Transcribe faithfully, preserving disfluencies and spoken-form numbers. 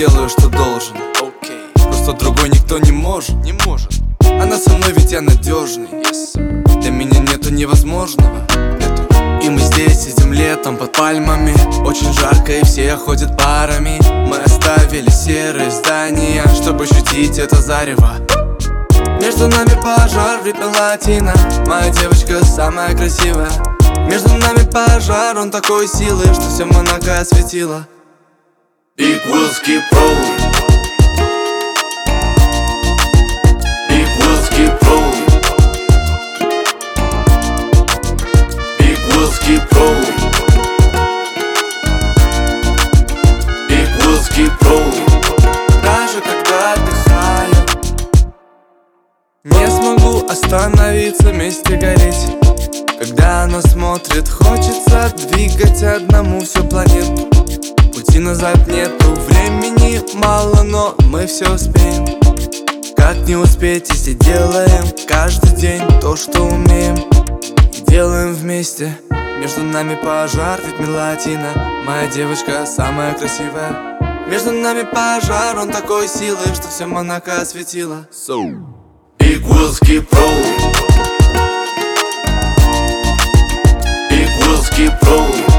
делаю, что должен. Просто другой никто не может. Не может. Она со мной, ведь я надежный. Yes, sir. Для меня нету невозможного. Нету. И мы здесь сидим летом под пальмами. Очень жарко и все ходят парами. Мы оставили серые здания, чтобы ощутить это зарево. Между нами пожар в ритме латино. Моя девочка самая красивая. Между нами пожар, он такой силы, что все Монако осветило. Big wheels keep rolling. Big wheels keep rolling. Big wheels keep rolling. Big wheels keep rolling. Даже когда отдыхаю, не смогу остановиться, вместе гореть. Когда она смотрит, хочется двигать одному всю планету. Пути назад нету, времени мало, но мы все успеем. Как не успеть, если делаем каждый день то, что умеем, и делаем вместе. Между нами пожар в ритме латино. Моя девочка самая красивая. Между нами пожар, он такой силы, что все Монако осветило. So, big wheels keep rolling. Big wheels keep rolling.